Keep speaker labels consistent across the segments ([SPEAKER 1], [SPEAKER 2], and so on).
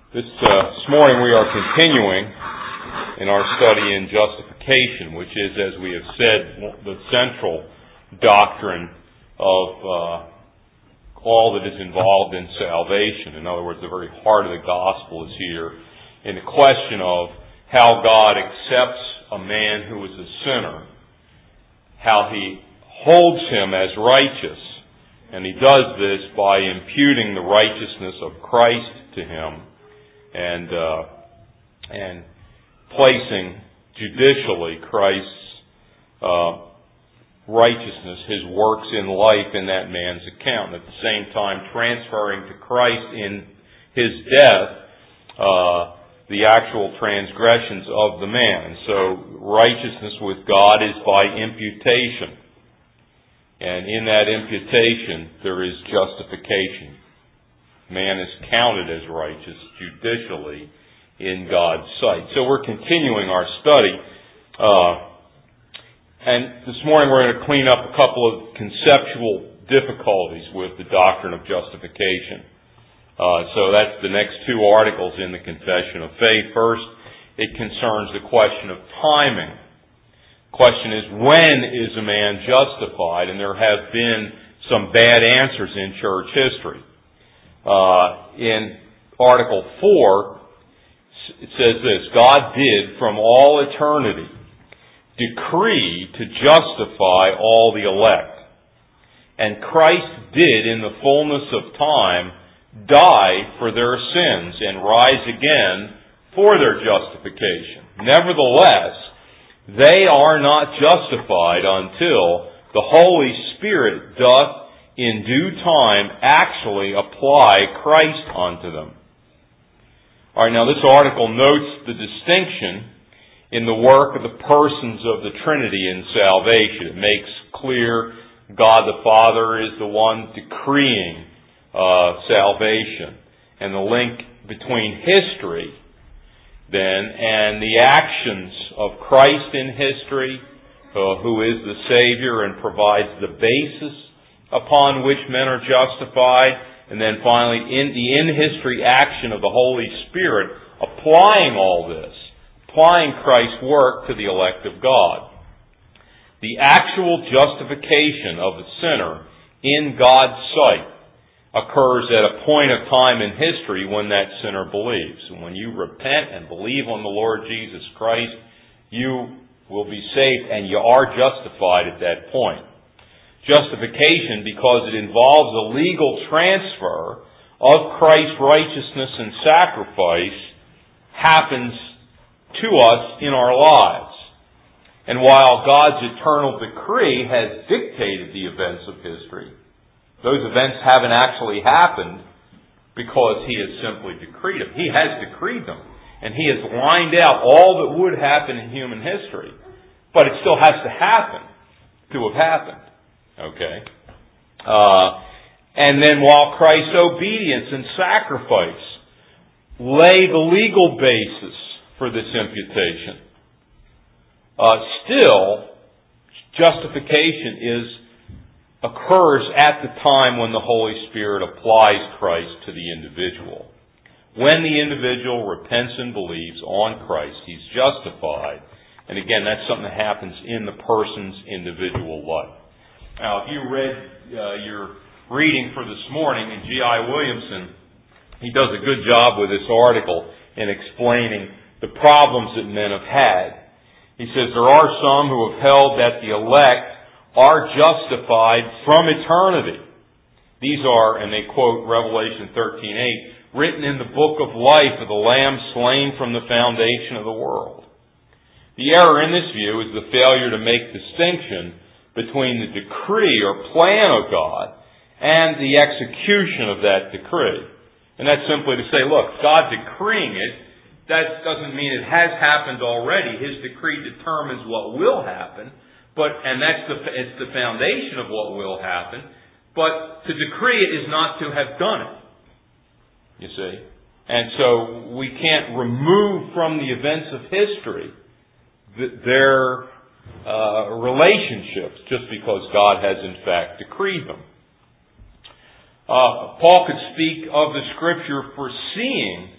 [SPEAKER 1] This morning we are continuing in our study in justification, which is, as we have said, the central doctrine of all that is involved in salvation. In other words, the very heart of the gospel is here in the question of how God accepts a man who is a sinner, how He holds him as righteous, and He does this by imputing the righteousness of Christ to him and placing judicially Christ's righteousness, His works in life, in that man's account, and at the same time transferring to Christ in His death the actual transgressions of the man. So righteousness with God is by imputation. And in that imputation there is justification. Man is counted as righteous judicially in God's sight. So we're continuing our study. And this morning we're going to clean up a couple of conceptual difficulties with the doctrine of justification. So that's the next two articles in the Confession of Faith. First, it concerns the question of timing. The question is, when is a man justified? And there have been some bad answers in church history. In Article 4, it says this: God did from all eternity decree to justify all the elect. And Christ did in the fullness of time die for their sins and rise again for their justification. Nevertheless, they are not justified until the Holy Spirit doth in due time actually apply Christ unto them. All right, now this article notes the distinction in the work of the persons of the Trinity in salvation. It makes clear God the Father is the one decreeing salvation, and the link between history then and the actions of Christ in history, who is the Savior and provides the basis upon which men are justified, and then finally in the in-history action of the Holy Spirit applying all this, applying Christ's work to the elect of God. The actual justification of the sinner in God's sight occurs at a point of time in history when that sinner believes. And when you repent and believe on the Lord Jesus Christ, you will be saved and you are justified at that point. Justification, because it involves a legal transfer of Christ's righteousness and sacrifice, happens to us in our lives. And while God's eternal decree has dictated the events of history, those events haven't actually happened because He has simply decreed them. He has decreed them. And He has lined out all that would happen in human history. But it still has to happen to have happened. Okay? And then while Christ's obedience and sacrifice lay the legal basis for this imputation, still, justification occurs at the time when the Holy Spirit applies Christ to the individual. When the individual repents and believes on Christ, he's justified. And again, that's something that happens in the person's individual life. Now, if you read your reading for this morning in G.I. Williamson, he does a good job with this article in explaining the problems that men have had. He says there are some who have held that the elect are justified from eternity. These are, and they quote Revelation 13:8, written in the book of life of the Lamb slain from the foundation of the world. The error in this view is the failure to make distinction between the decree or plan of God and the execution of that decree. And that's simply to say, look, God decreeing it, that doesn't mean it has happened already. His decree determines what will happen, and it's the foundation of what will happen. But to decree it is not to have done it. You see? And so we can't remove from the events of history their relationships just because God has in fact decreed them. Paul could speak of the Scripture foreseeing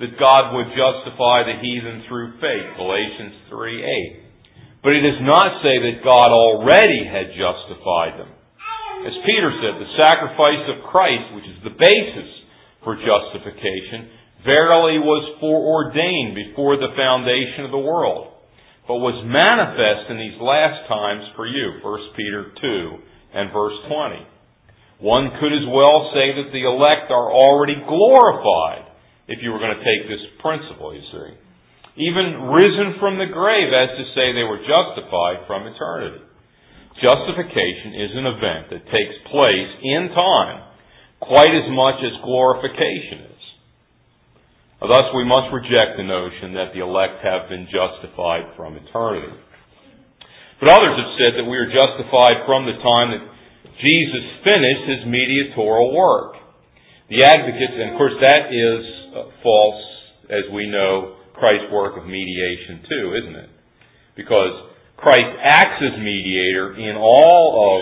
[SPEAKER 1] that God would justify the heathen through faith, Galatians 3:8. But it does not say that God already had justified them. As Peter said, the sacrifice of Christ, which is the basis for justification, verily was foreordained before the foundation of the world, but was manifest in these last times for you, 1 Peter 2 and verse 20. One could as well say that the elect are already glorified, if you were going to take this principle, you see. Even risen from the grave, as to say they were justified from eternity. Justification is an event that takes place in time, quite as much as glorification is. Thus, we must reject the notion that the elect have been justified from eternity. But others have said that we are justified from the time that Jesus finished His mediatorial work. The advocates, and of course that is false, as we know, Christ's work of mediation too, isn't it? Because Christ acts as mediator in all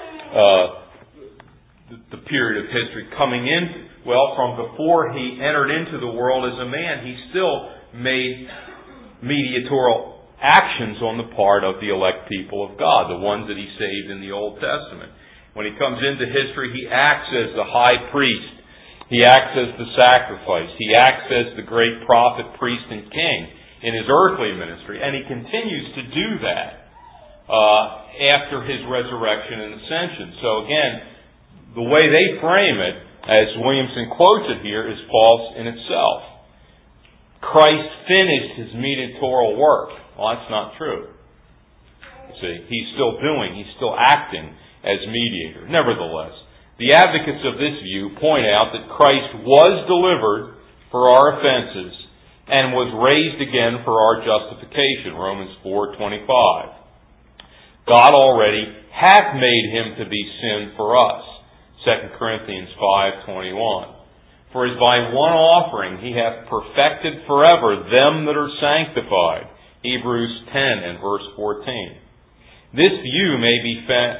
[SPEAKER 1] of the period of history coming in. Well, from before He entered into the world as a man, He still made mediatorial actions on the part of the elect people of God, the ones that He saved in the Old Testament. When He comes into history, He acts as the high priest. He acts as the sacrifice. He acts as the great prophet, priest, and king in His earthly ministry. And He continues to do that after His resurrection and ascension. So again, the way they frame it, as Williamson quotes it here, is false in itself. Christ finished His mediatorial work. Well, that's not true. You see, He's still acting as mediator. Nevertheless, the advocates of this view point out that Christ was delivered for our offenses and was raised again for our justification, Romans 4:25. God already hath made Him to be sin for us, 2 Corinthians 5:21. For as by one offering He hath perfected forever them that are sanctified, Hebrews 10 and verse 14. This view may be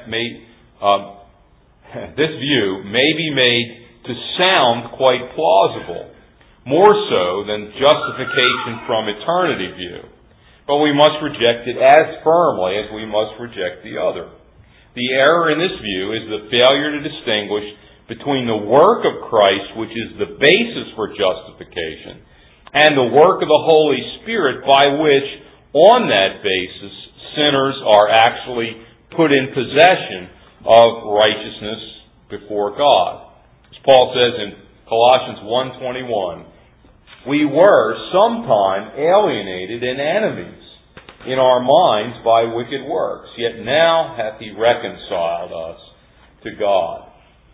[SPEAKER 1] made to sound quite plausible, more so than justification from eternity view. But we must reject it as firmly as we must reject the other. The error in this view is the failure to distinguish between the work of Christ, which is the basis for justification, and the work of the Holy Spirit by which, on that basis, sinners are actually put in possession of righteousness before God. As Paul says in Colossians 1:21, we were sometime alienated and enemies in our minds by wicked works, yet now hath He reconciled us to God.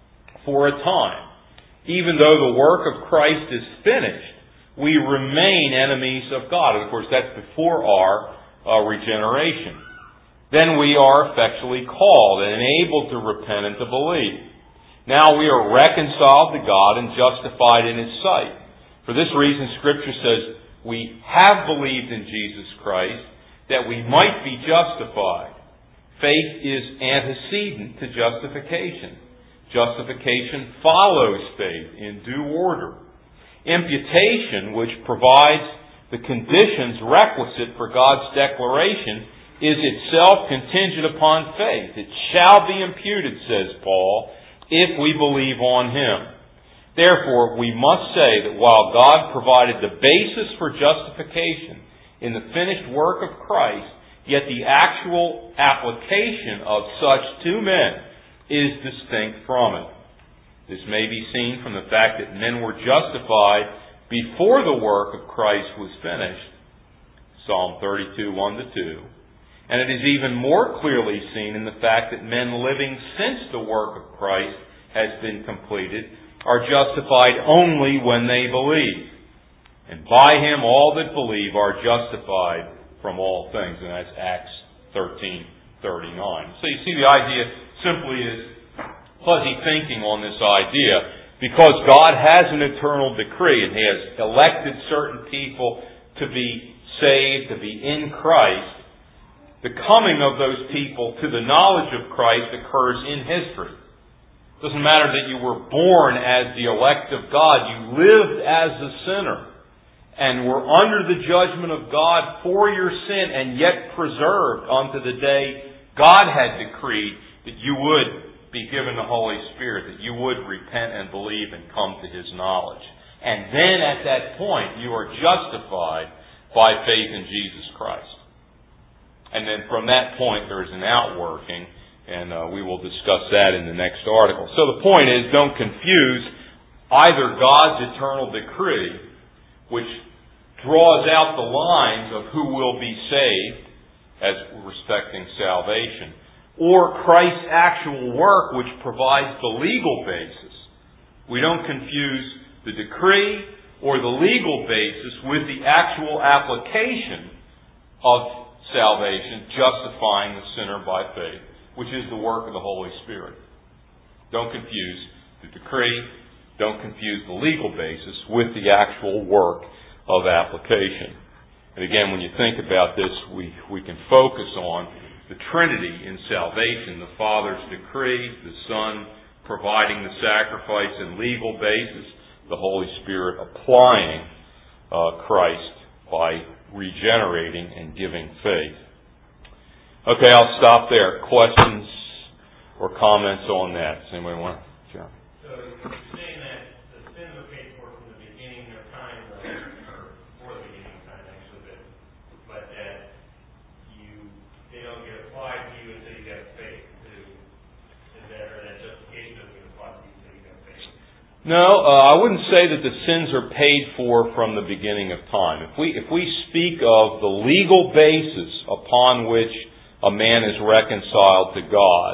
[SPEAKER 1] For a time, even though the work of Christ is finished, we remain enemies of God. And of course, that's before our regeneration. Then we are effectually called and enabled to repent and to believe. Now we are reconciled to God and justified in His sight. For this reason, Scripture says, we have believed in Jesus Christ that we might be justified. Faith is antecedent to justification. Justification follows faith in due order. Imputation, which provides the conditions requisite for God's declaration, is itself contingent upon faith. It shall be imputed, says Paul, if we believe on Him. Therefore, we must say that while God provided the basis for justification in the finished work of Christ, yet the actual application of such to men is distinct from it. This may be seen from the fact that men were justified before the work of Christ was finished, Psalm 32, 1-2. And it is even more clearly seen in the fact that men living since the work of Christ has been completed are justified only when they believe. And by Him all that believe are justified from all things. And that's Acts 13:39. So you see, the idea simply is fuzzy thinking on this idea. Because God has an eternal decree and He has elected certain people to be saved, to be in Christ, the coming of those people to the knowledge of Christ occurs in history. It doesn't matter that you were born as the elect of God. You lived as a sinner. and were under the judgment of God for your sin, and yet preserved unto the day God had decreed that you would be given the Holy Spirit, that you would repent and believe and come to His knowledge. And then at that point, you are justified by faith in Jesus Christ. And then from that point, there is an outworking, and we will discuss that in the next article. So the point is, don't confuse either God's eternal decree, which draws out the lines of who will be saved as respecting salvation, or Christ's actual work, which provides the legal basis. We don't confuse the decree or the legal basis with the actual application of salvation, justifying the sinner by faith, which is the work of the Holy Spirit. Don't confuse the decree, don't confuse the legal basis with the actual work of application. And again, when you think about this, we can focus on the Trinity in salvation, the Father's decree, the Son providing the sacrifice and legal basis, the Holy Spirit applying Christ by regenerating and giving faith. Okay, I'll stop there. Questions or comments on that? Does anybody want to? John?
[SPEAKER 2] So you're saying that the sins are paid for from the beginning of time, or before the beginning of time, actually, but that they don't get applied to you until you get faith. Or that justification doesn't get applied to you until you get faith?
[SPEAKER 1] No, I wouldn't say that the sins are paid for from the beginning of time. If we speak of the legal basis upon which a man is reconciled to God,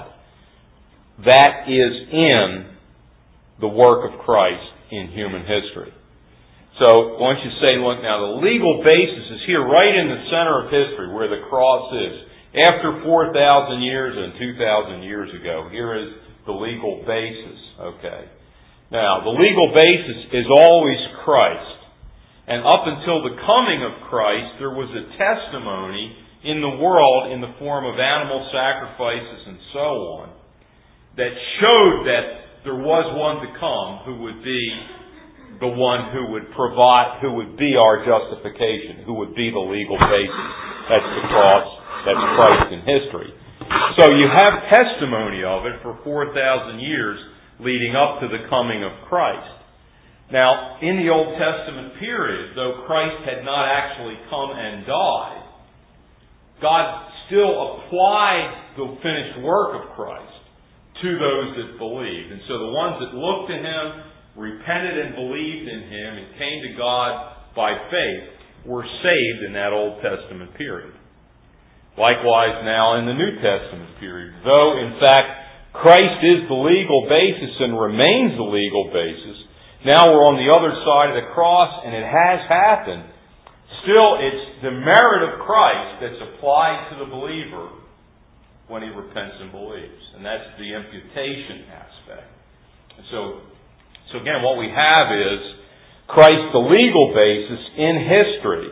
[SPEAKER 1] that is in the work of Christ in human history. So, once you say, look, now the legal basis is here right in the center of history where the cross is. After 4,000 years and 2,000 years ago, here is the legal basis, okay? Now, the legal basis is always Christ. And up until the coming of Christ, there was a testimony in the world in the form of animal sacrifices and so on that showed that there was one to come who would be the one who would provide, who would be our justification, who would be the legal basis. That's the cross. That's Christ in history. So you have testimony of it for 4,000 years leading up to the coming of Christ. Now, in the Old Testament period, though Christ had not actually come and died, God still applied the finished work of Christ to those that believed. And so the ones that looked to Him, repented and believed in Him, and came to God by faith were saved in that Old Testament period. Likewise now in the New Testament period. Though, in fact, Christ is the legal basis and remains the legal basis, now we're on the other side of the cross and it has happened. Still, it's the merit of Christ that's applied to the believer when he repents and believes. And that's the imputation aspect. And so again, what we have is Christ the legal basis in history.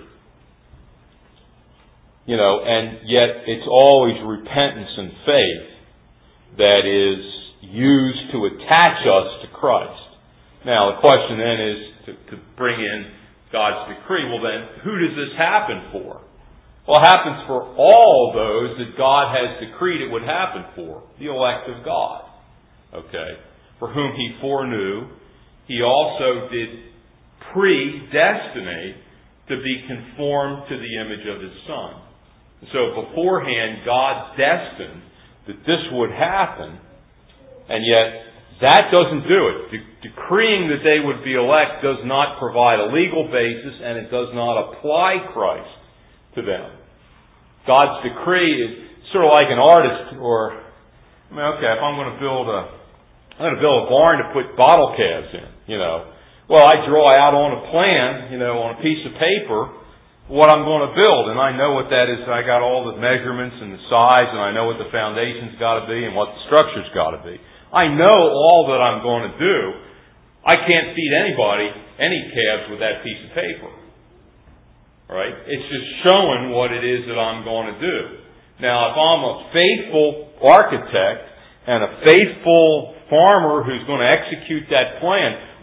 [SPEAKER 1] And yet it's always repentance and faith that is used to attach us to Christ. Now, the question then is to bring in God's decree. Well then, who does this happen for? Well, it happens for all those that God has decreed it would happen for. The elect of God. Okay? For whom He foreknew, He also did predestinate to be conformed to the image of His Son. So beforehand, God destined that this would happen, and yet that doesn't do it. Decreeing that they would be elect does not provide a legal basis, and it does not apply Christ to them. God's decree is sort of like an artist, or, if I'm going to build a barn to put bottle calves in, Well, I draw out on a plan, on a piece of paper, what I'm going to build, and I know what that is. I got all the measurements and the size, and I know what the foundation's got to be and what the structure's got to be. I know all that I'm going to do. I can't feed anybody any calves with that piece of paper. All right? It's just showing what it is that I'm going to do. Now, if I'm a faithful architect and a faithful farmer who's going to execute that plan,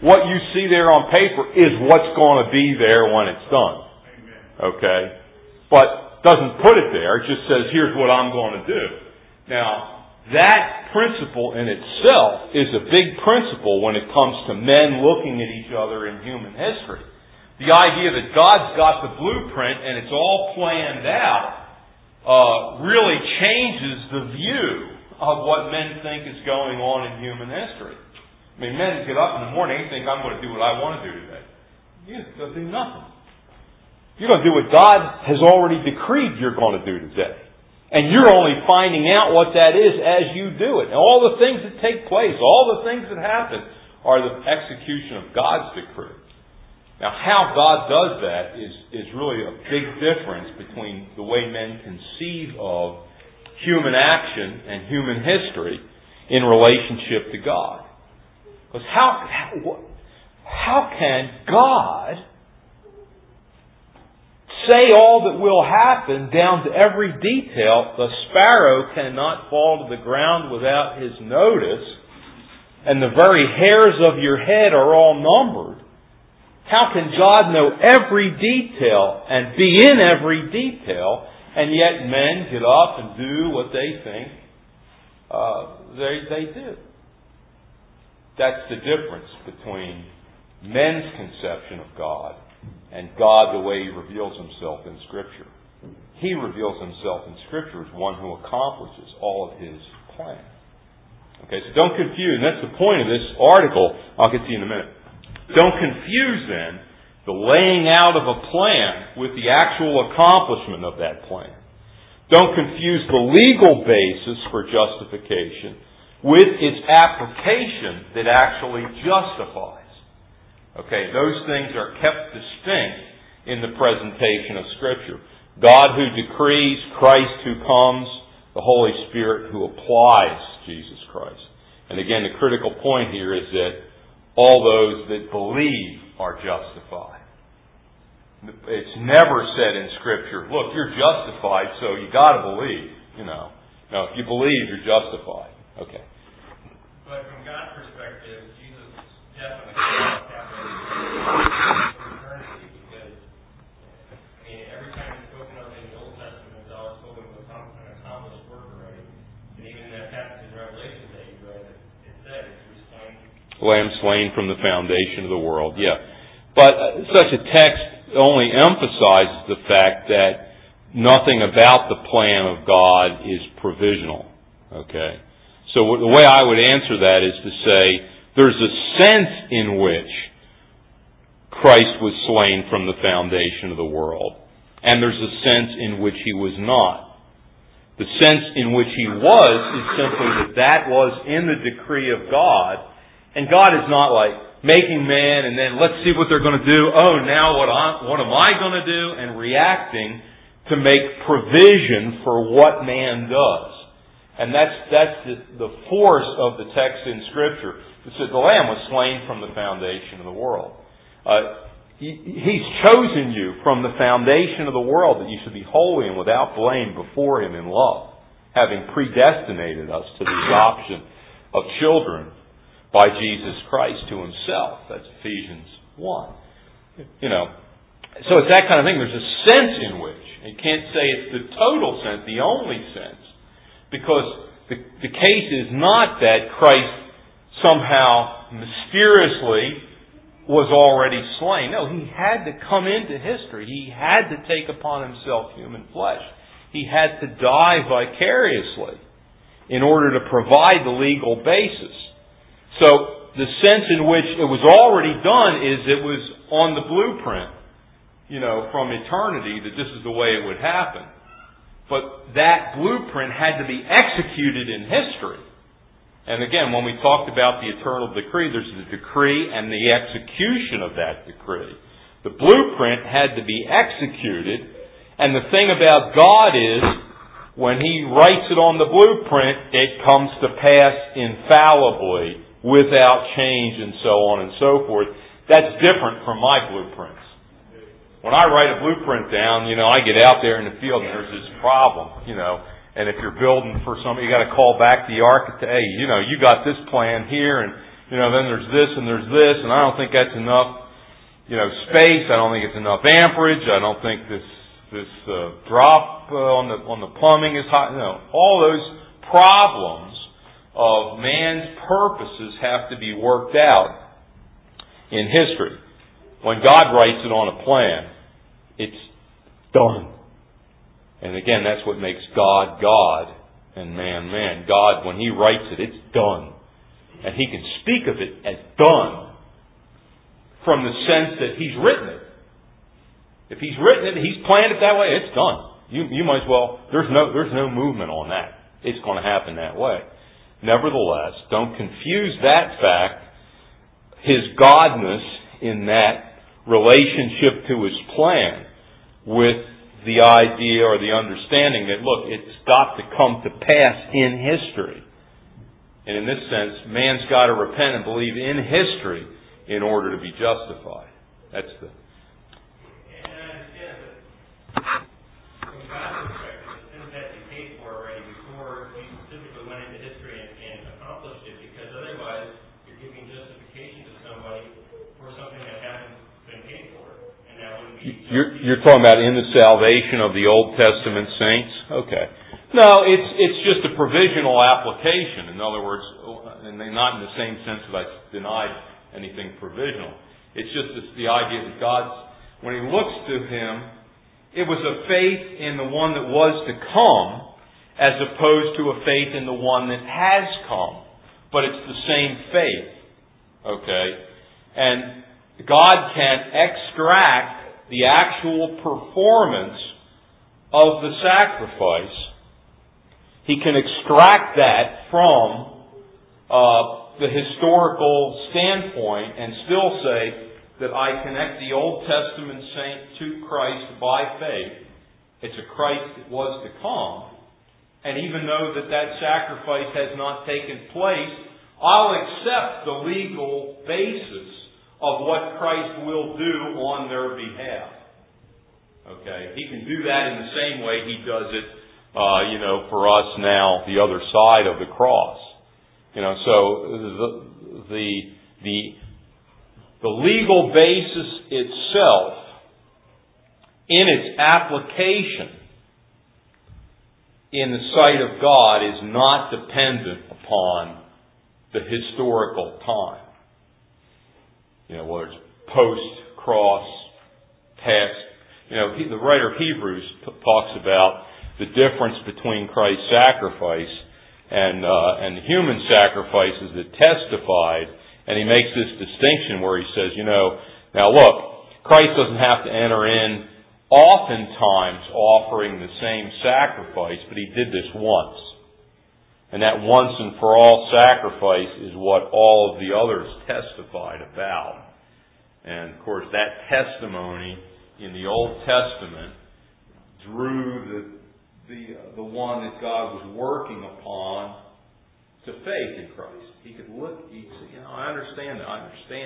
[SPEAKER 1] what you see there on paper is what's going to be there when it's done. Okay? But doesn't put it there. It just says, here's what I'm going to do. Now, that principle in itself is a big principle when it comes to men looking at each other in human history. The idea that God's got the blueprint and it's all planned out really changes the view of what men think is going on in human history. I mean, men get up in the morning and think, I'm going to do what I want to do today. You're going to do nothing. You're going to do what God has already decreed you're going to do today. And you're only finding out what that is as you do it. And all the things that take place, all the things that happen, are the execution of God's decree. Now, how God does that is really a big difference between the way men conceive of human action and human history in relationship to God. Because how can God say all that will happen down to every detail? The sparrow cannot fall to the ground without His notice, and the very hairs of your head are all numbered. How can God know every detail and be in every detail, and yet men get up and do what they think they do? That's the difference between men's conception of God and God the way He reveals Himself in Scripture. He reveals Himself in Scripture as one who accomplishes all of His plan. Okay, so don't confuse, and that's the point of this article. I'll get to you in a minute. Don't confuse then the laying out of a plan with the actual accomplishment of that plan. Don't confuse the legal basis for justification with its application that actually justifies. Okay, those things are kept distinct in the presentation of Scripture. God who decrees, Christ who comes, the Holy Spirit who applies Jesus Christ. And again, the critical point here is that all those that believe are justified. It's never said in Scripture, look, you're justified, so you got to believe. No, if you believe, you're justified. Okay.
[SPEAKER 2] But from God's perspective, Jesus definitely cannot have eternity because, every time it's spoken of in the Old Testament, it's always spoken of an accomplished work already. And even in that passage in Revelation that you read, it said, "He was slain."
[SPEAKER 1] Lamb slain from the foundation of the world. Yeah, but such a text only emphasizes the fact that nothing about the plan of God is provisional. Okay. So the way I would answer that is to say there's a sense in which Christ was slain from the foundation of the world, and there's a sense in which He was not. The sense in which He was is simply that was in the decree of God, and God is not like making man and then let's see what they're going to do. Oh, now what am I going to do? And reacting to make provision for what man does. And that's the force of the text in Scripture. It said the Lamb was slain from the foundation of the world. He's chosen you from the foundation of the world that you should be holy and without blame before Him in love, having predestinated us to the adoption of children by Jesus Christ to Himself. That's Ephesians 1. So it's that kind of thing. There's a sense in which, you can't say it's the total sense, the only sense, because the case is not that Christ somehow mysteriously was already slain. No, He had to come into history. He had to take upon Himself human flesh. He had to die vicariously in order to provide the legal basis. So the sense in which it was already done is it was on the blueprint, from eternity that this is the way it would happen. But that blueprint had to be executed in history. And again, when we talked about the eternal decree, there's the decree and the execution of that decree. The blueprint had to be executed. And the thing about God is, when He writes it on the blueprint, it comes to pass infallibly, without change, and so on and so forth. That's different from my blueprints. When I write a blueprint down, I get out there in the field and there's this problem, and if you're building for somebody, you got to call back the architect. Hey, you got this plan here, and then there's this and there's this, and I don't think that's enough, space. I don't think it's enough amperage. I don't think this drop on the plumbing is hot. All those problems of man's purposes have to be worked out in history. When God writes it on a plan, it's done. And again, that's what makes God God and man man. God, when He writes it, it's done. And He can speak of it as done from the sense that He's written it. If He's written it, He's planned it that way, it's done. You might as well, there's no movement on that. It's going to happen that way. Nevertheless, don't confuse that fact, His godness in that relationship to His plan, with the idea or the understanding that, look, it's got to come to pass in history. And in this sense, man's got to repent and believe in history in order to be justified. That's the...
[SPEAKER 2] And I understand that from God's perspective, the sins had to be paid for already before you specifically went into history and accomplished it, because otherwise you're giving justification to somebody for something that hasn't been paid for. And that wouldn't be...
[SPEAKER 1] You're talking about in the salvation of the Old Testament saints? Okay. No, it's just a provisional application. In other words, and not in the same sense that I denied anything provisional. It's just the idea that God's, when He looks to him, it was a faith in the one that was to come as opposed to a faith in the one that has come. But it's the same faith. Okay? And God can extract the actual performance of the sacrifice. He can extract that from the historical standpoint and still say that I connect the Old Testament saint to Christ by faith. It's a Christ that was to come. And even though that sacrifice has not taken place, I'll accept the legal basis of what Christ will do on their behalf. Okay? He can do that in the same way He does it for us now, the other side of the cross. So the legal basis itself, in its application in the sight of God, is not dependent upon the historical time. Whether it's post-cross, past. The writer of Hebrews talks about the difference between Christ's sacrifice and human sacrifices that testified, and he makes this distinction where he says, now look, Christ doesn't have to enter in oftentimes offering the same sacrifice, but He did this once. And that once and for all sacrifice is what all of the others testified about. And of course that testimony in the Old Testament drew the one that God was working upon to faith in Christ. He could look, he'd say, I understand that.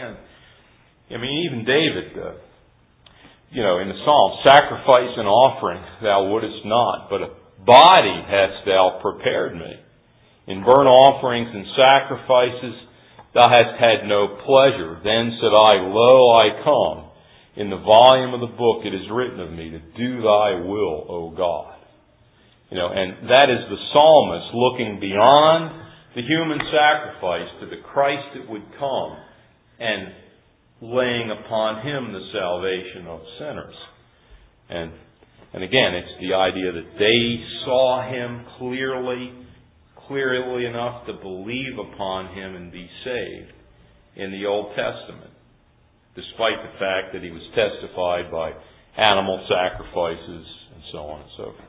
[SPEAKER 1] Even David, in the Psalm, sacrifice and offering thou wouldest not, but a body hast thou prepared me. In burnt offerings and sacrifices thou hast had no pleasure. Then said I, Lo, I come. In the volume of the book it is written of me to do thy will, O God. And that is the psalmist looking beyond the human sacrifice to the Christ that would come and laying upon Him the salvation of sinners. And again, it's the idea that they saw Him clearly enough to believe upon Him and be saved in the Old Testament, despite the fact that He was testified by animal sacrifices and so on and so forth.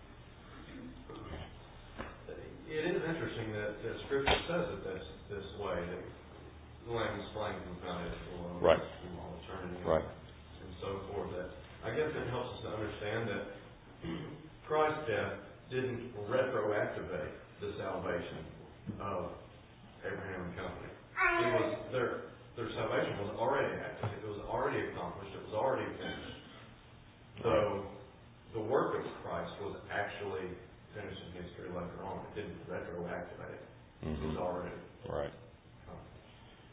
[SPEAKER 3] It is interesting that Scripture says it this way, that the Lamb is slain from foundational
[SPEAKER 1] right.
[SPEAKER 3] from all eternity,
[SPEAKER 1] right.
[SPEAKER 3] and so forth. That I guess it helps us to understand that Christ's death didn't retroactivate the salvation of Abraham and company. It was their salvation was already active. It was already accomplished. It was already finished. So the work of Christ was actually finished in history later on. It didn't retroactivate it. It was already
[SPEAKER 1] right.
[SPEAKER 3] accomplished.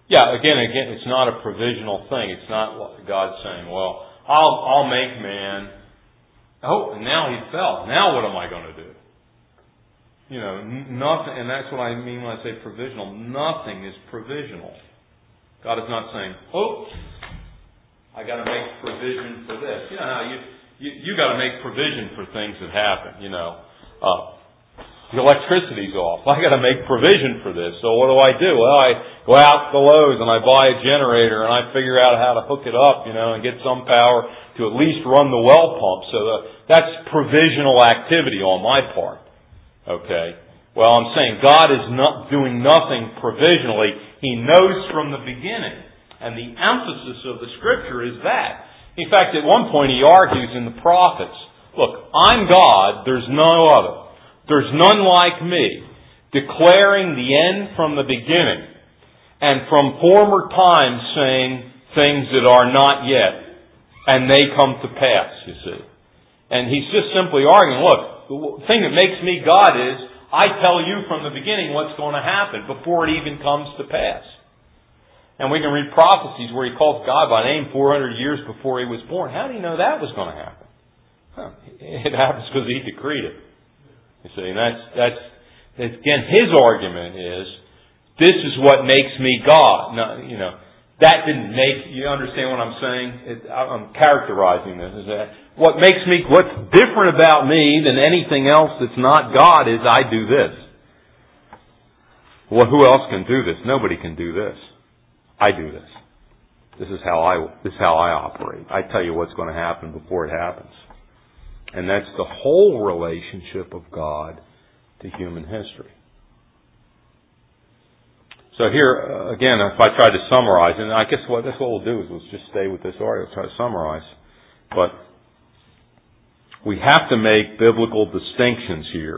[SPEAKER 1] Yeah, again, it's not a provisional thing. It's not God saying, well, I'll make man. Oh, and now he fell. Now what am I going to do? Nothing, and that's what I mean when I say provisional. Nothing is provisional. God is not saying, oh, I got to make provision for this. You know how you got to make provision for things that happen. The electricity's off. I got to make provision for this. So what do? Well, I go out to Lowe's and I buy a generator and I figure out how to hook it up, and get some power to at least run the well pump. So that's provisional activity on my part. Okay. Well, I'm saying God is not doing nothing provisionally. He knows from the beginning. And the emphasis of the Scripture is that. In fact, at one point he argues in the prophets, look, I'm God, there's no other. There's none like me, declaring the end from the beginning, and from former times saying things that are not yet, and they come to pass, you see. And he's just simply arguing, look, the thing that makes me God is, I tell you from the beginning what's going to happen before it even comes to pass. And we can read prophecies where he calls God by name 400 years before he was born. How do you know that was going to happen? It happens because he decreed it. You see, and that's again, his argument is, this is what makes me God. No, that didn't make, you understand what I'm saying? I'm characterizing this. Is that what's different about me than anything else that's not God is I do this. Well, who else can do this? Nobody can do this. I do this. This is how I operate. I tell you what's going to happen before it happens. And that's the whole relationship of God to human history. So here, again, if I try to summarize, and I guess that's what we'll do is we'll just stay with this article, try to summarize. But we have to make biblical distinctions here.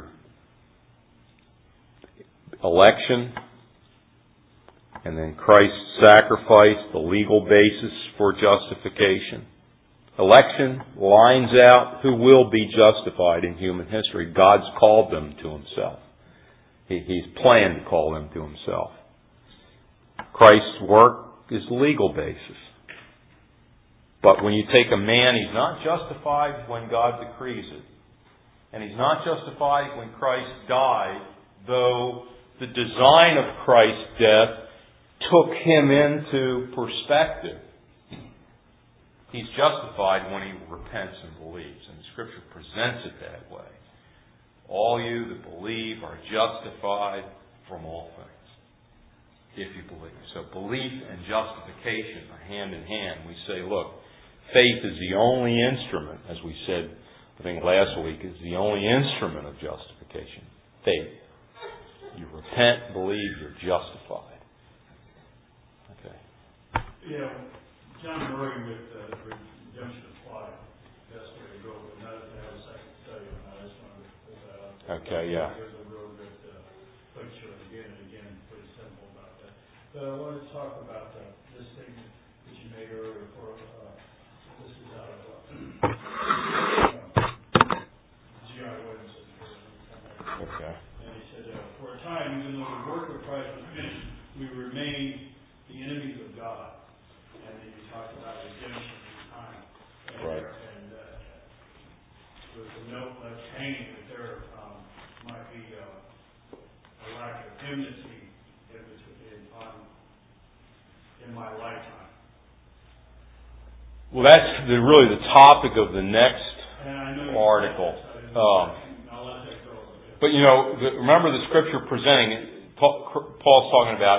[SPEAKER 1] Election, and then Christ's sacrifice, the legal basis for justification. Election lines out who will be justified in human history. God's called them to Himself. He's planned to call them to Himself. Christ's work is the legal basis. But when you take a man, he's not justified when God decrees it. And he's not justified when Christ died, though the design of Christ's death took him into perspective. He's justified when he repents and believes. And the Scripture presents it that way. All you that believe are justified from all things, if you believe. So belief and justification are hand in hand. We say, look, faith is the only instrument, as we said, I think last week, is the only instrument of justification. Faith. You repent, believe, you're justified. Okay.
[SPEAKER 4] Yeah, John Murray with Redemption Applied. Best way to go, but not to have a second study on that. I just wanted to pull that up.
[SPEAKER 1] Okay, yeah.
[SPEAKER 4] There's a real good picture again and again, pretty simple about that. But I wanted to talk about this thing that you made earlier. This is out of G.I. Williamson.
[SPEAKER 1] Okay.
[SPEAKER 4] And he said, for a time, even though the work of Christ was finished, we remain the enemies of God. And then you talked about redemption in time. And,
[SPEAKER 1] right.
[SPEAKER 4] And there's a note left hanging that there might be a lack of enmity in my lifetime.
[SPEAKER 1] Well, that's really the topic of the next article. But remember the Scripture presenting. Paul's talking about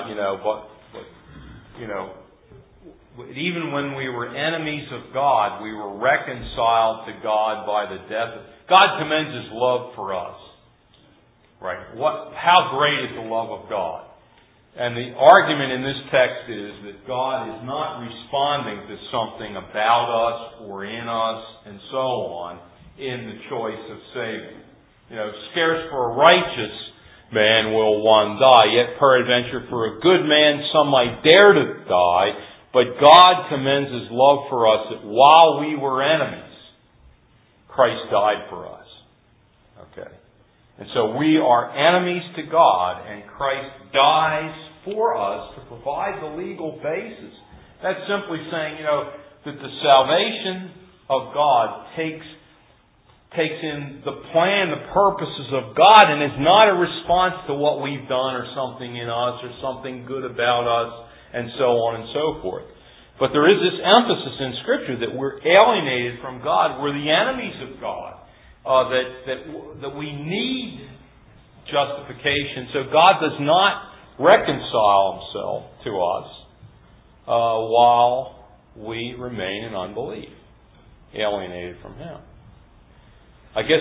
[SPEAKER 1] even when we were enemies of God, we were reconciled to God by the death. God commends His love for us. Right? How great is the love of God? And the argument in this text is that God is not responding to something about us or in us and so on in the choice of saving. Scarce for a righteous man will one die, yet peradventure for a good man some might dare to die, but God commends His love for us that while we were enemies, Christ died for us. Okay. And so we are enemies to God, and Christ dies for us to provide the legal basis. That's simply saying, that the salvation of God takes in the plan, the purposes of God, and is not a response to what we've done or something in us or something good about us and so on and so forth. But there is this emphasis in Scripture that we're alienated from God, we're the enemies of God, that we need justification. So God does not reconcile Himself to us while we remain in unbelief, alienated from Him. I guess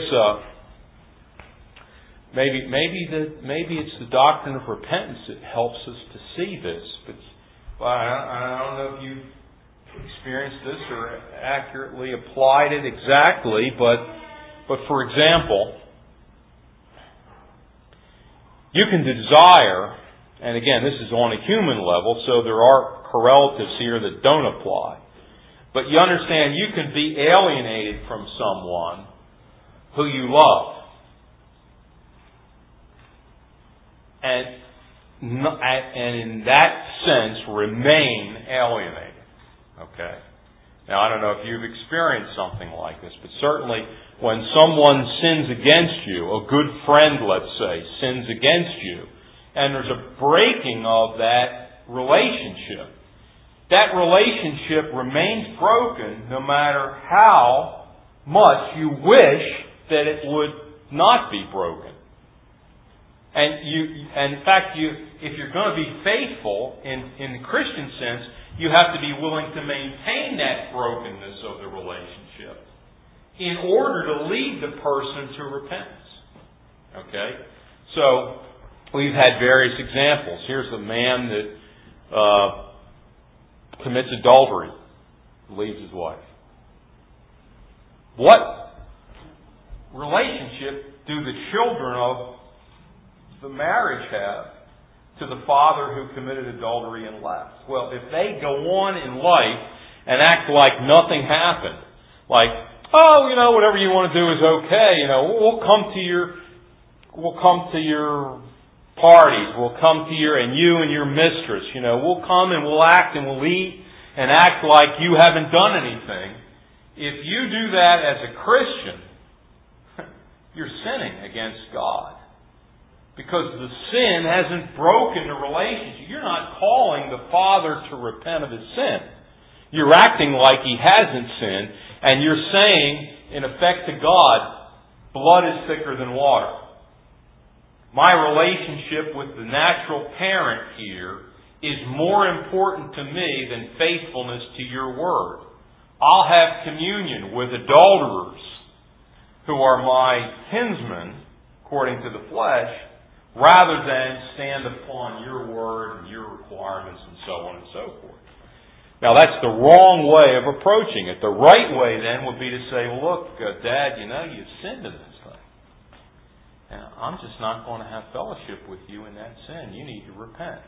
[SPEAKER 1] maybe it's the doctrine of repentance that helps us to see this. But I don't know if you've experienced this or accurately applied it exactly. But for example, you can desire, and again, this is on a human level, so there are correlatives here that don't apply. But you understand, you can be alienated from someone who you love, and in that sense remain alienated. Okay? Now, I don't know if you've experienced something like this, but certainly when someone sins against you, a good friend, let's say, sins against you, and there's a breaking of that relationship, that relationship remains broken no matter how much you wish that it would not be broken. And in fact, if you're going to be faithful in the Christian sense, you have to be willing to maintain that brokenness of the relationship in order to lead the person to repentance. Okay? So, we've had various examples. Here's a man that commits adultery, leaves his wife. What relationship do the children of the marriage have to the father who committed adultery and left? Well, if they go on in life and act like nothing happened, like, whatever you want to do is okay, we'll come to your parties, we'll come to you and your mistress, we'll come and we'll act and we'll eat and act like you haven't done anything. If you do that as a Christian, you're sinning against God. Because the sin hasn't broken the relationship. You're not calling the Father to repent of His sin. You're acting like He hasn't sinned, and you're saying, in effect to God, blood is thicker than water. My relationship with the natural parent here is more important to me than faithfulness to your word. I'll have communion with adulterers who are my kinsmen, according to the flesh, rather than stand upon your word and your requirements and so on and so forth. Now, that's the wrong way of approaching it. The right way, then, would be to say, well, look, Dad, you've sinned in this thing. And I'm just not going to have fellowship with you in that sin. You need to repent.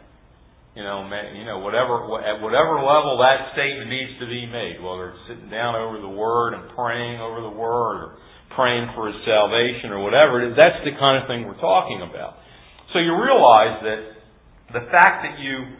[SPEAKER 1] At whatever level that statement needs to be made, whether it's sitting down over the Word and praying over the Word or praying for His salvation or whatever it is, that's the kind of thing we're talking about. So you realize that the fact that you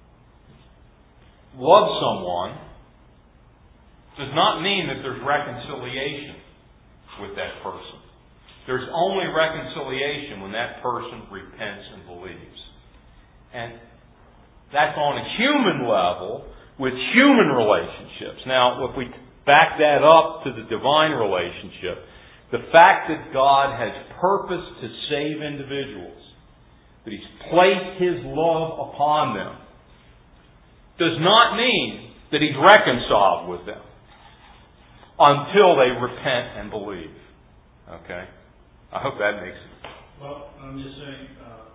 [SPEAKER 1] love someone does not mean that there's reconciliation with that person. There's only reconciliation when that person repents and believes. And that's on a human level with human relationships. Now, if we back that up to the divine relationship, the fact that God has purposed to save individuals, that He's placed His love upon them, does not mean that He's reconciled with them until they repent and believe. Okay? I hope that makes sense.
[SPEAKER 4] Well, I'm just saying,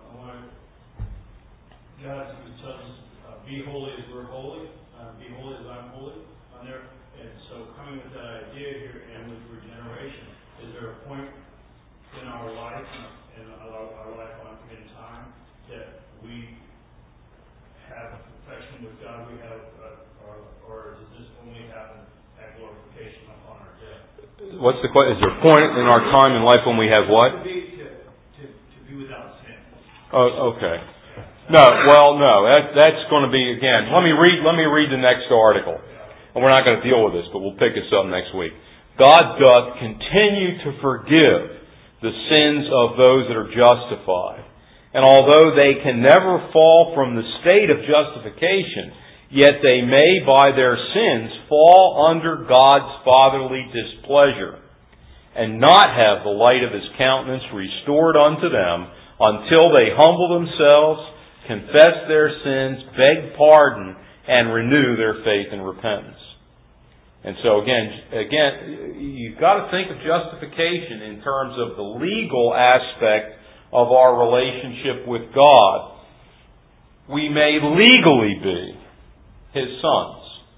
[SPEAKER 4] God tells us, be holy as we're holy, be holy as I'm holy. And so coming with that idea here and with regeneration, is there a point in our life, in our life on in time, that we have perfection with God, or does this only happen at glorification upon our death?
[SPEAKER 1] What's the question? Is there a point in our time in life when we have what?
[SPEAKER 4] To be without sin.
[SPEAKER 1] Oh, okay. No. That's going to be, again, let me read the next article. And we're not going to deal with this, but we'll pick this up next week. God doth continue to forgive the sins of those that are justified. And although they can never fall from the state of justification, yet they may by their sins fall under God's fatherly displeasure, and not have the light of His countenance restored unto them until they humble themselves, confess their sins, beg pardon, and renew their faith and repentance. And so again, you've got to think of justification in terms of the legal aspect of our relationship with God. We may legally be His sons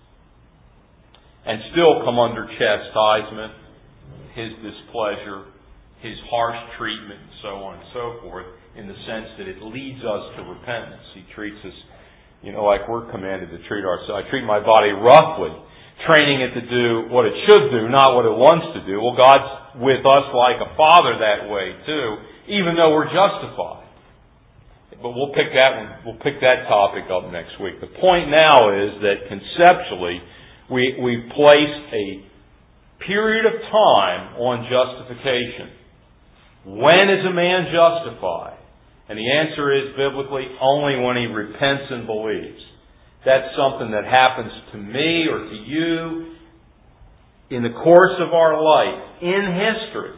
[SPEAKER 1] and still come under chastisement, His displeasure, His harsh treatment, and so on and so forth, in the sense that it leads us to repentance. He treats us, like we're commanded to treat ourselves. I treat my body roughly, training it to do what it should do, not what it wants to do. Well, God's with us like a father that way too, even though we're justified. But we'll pick that topic up next week. The point now is that conceptually, we place a period of time on justification. When is a man justified? And the answer is biblically only when he repents and believes. That's something that happens to me or to you in the course of our life, in history.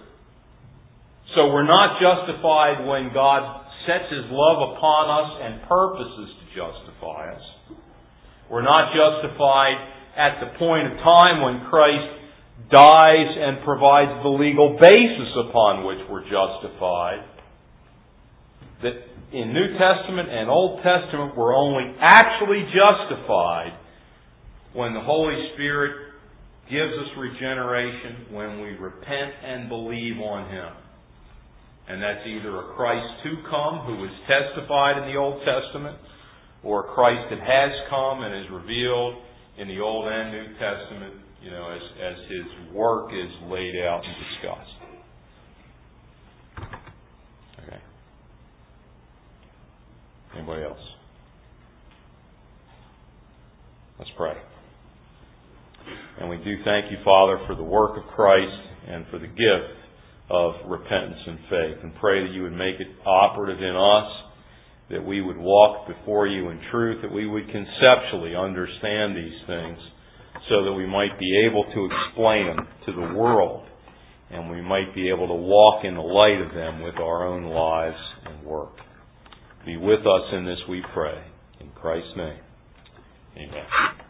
[SPEAKER 1] So we're not justified when God sets His love upon us and purposes to justify us. We're not justified at the point of time when Christ dies and provides the legal basis upon which we're justified. That in New Testament and Old Testament we're only actually justified when the Holy Spirit gives us regeneration, when we repent and believe on Him. And that's either a Christ to come who is testified in the Old Testament, or a Christ that has come and is revealed in the Old and New Testament, as His work is laid out and discussed. Okay. Anybody else? Let's pray. And we do thank You, Father, for the work of Christ and for the gift of repentance and faith, and pray that You would make it operative in us, that we would walk before You in truth, that we would conceptually understand these things so that we might be able to explain them to the world, and we might be able to walk in the light of them with our own lives and work. Be with us in this, we pray. In Christ's name, amen.